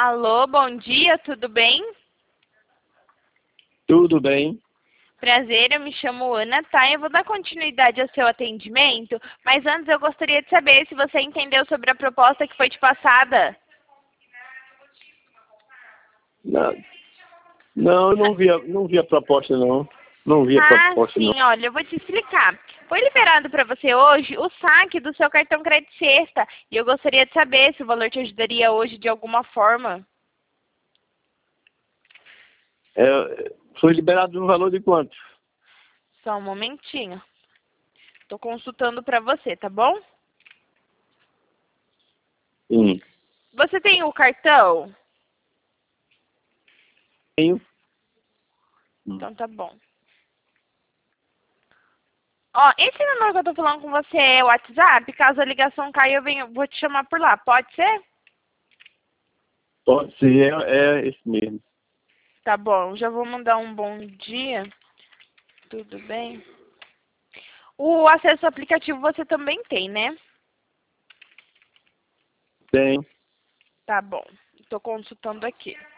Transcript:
Alô, bom dia, tudo bem? Tudo bem? Prazer, eu me chamo Ana, tá? Eu vou dar continuidade ao seu atendimento, mas antes eu gostaria de saber se você entendeu sobre a proposta que foi te passada. Não, não, eu não vi a proposta, não. Não vi a Ah, proposta, não. sim, olha, eu vou te explicar. Foi liberado para você hoje o saque do seu cartão Crédito Sexta e eu gostaria de saber se o valor te ajudaria hoje de alguma forma. Foi liberado no valor de quanto? Só um momentinho. Tô consultando para você, tá bom? Sim. Você tem o cartão? Tenho. Então tá bom. Ó, esse número que eu tô falando com você é o WhatsApp? Caso a ligação caia, vou te chamar por lá. Pode ser? Pode ser, é esse mesmo. Tá bom, já vou mandar um bom dia. Tudo bem? O acesso ao aplicativo você também tem, né? Tenho. Tá bom. Tô consultando aqui.